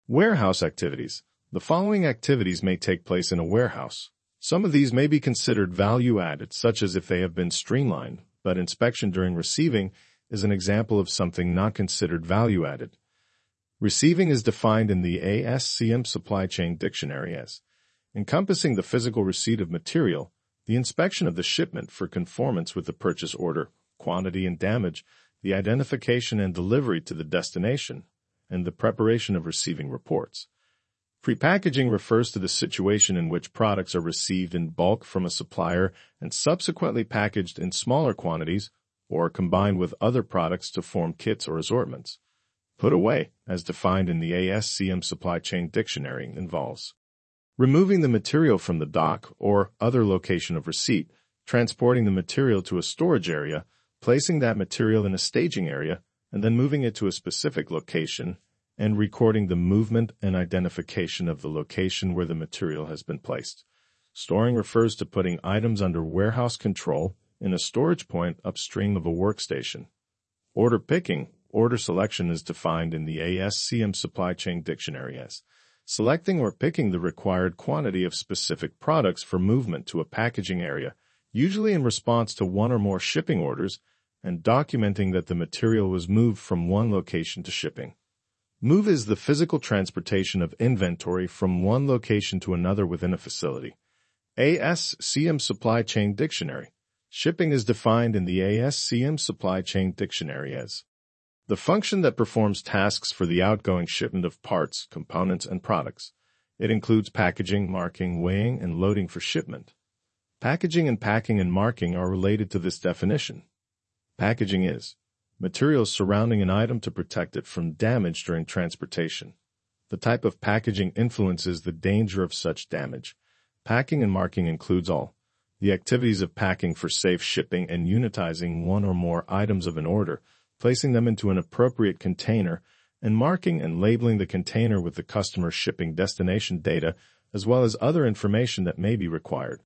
Warehouse activities. The following activities may take place in a warehouse. Some of these may be considered value-added, such as if they have been streamlined, but inspection during receiving is an example of something not considered value-added. Receiving is defined in the ASCM Supply Chain Dictionary as encompassing the physical receipt of material, the inspection of the shipment for conformance with the purchase order, quantity and damage, the identification and delivery to the destination, and the preparation of receiving reports. Prepackaging refers to the situation in which products are received in bulk from a supplier and subsequently packaged in smaller quantities or combined with other products to form kits or assortments. Put away, as defined in the ASCM Supply Chain Dictionary, involves removing the material from the dock or other location of receipt, transporting the material to a storage area, placing that material in a staging area, and then moving it to a specific location, and recording the movement and identification of the location where the material has been placed. Storing refers to putting items under warehouse control in a storage point upstream of a workstation. Order picking. Order selection is defined in the ASCM Supply Chain Dictionary as selecting or picking the required quantity of specific products for movement to a packaging area, usually in response to one or more shipping orders, and documenting that the material was moved from one location to shipping. Move is the physical transportation of inventory from one location to another within a facility. ASCM Supply Chain Dictionary. Shipping is defined in the ASCM Supply Chain Dictionary as the function that performs tasks for the outgoing shipment of parts, components, and products. It includes packaging, marking, weighing, and loading for shipment. Packaging and packing and marking are related to this definition. Packaging is materials surrounding an item to protect it from damage during transportation. The type of packaging influences the danger of such damage. Packing and marking includes all the activities of packing for safe shipping and unitizing one or more items of an order, placing them into an appropriate container, and marking and labeling the container with the customer's shipping destination data, as well as other information that may be required.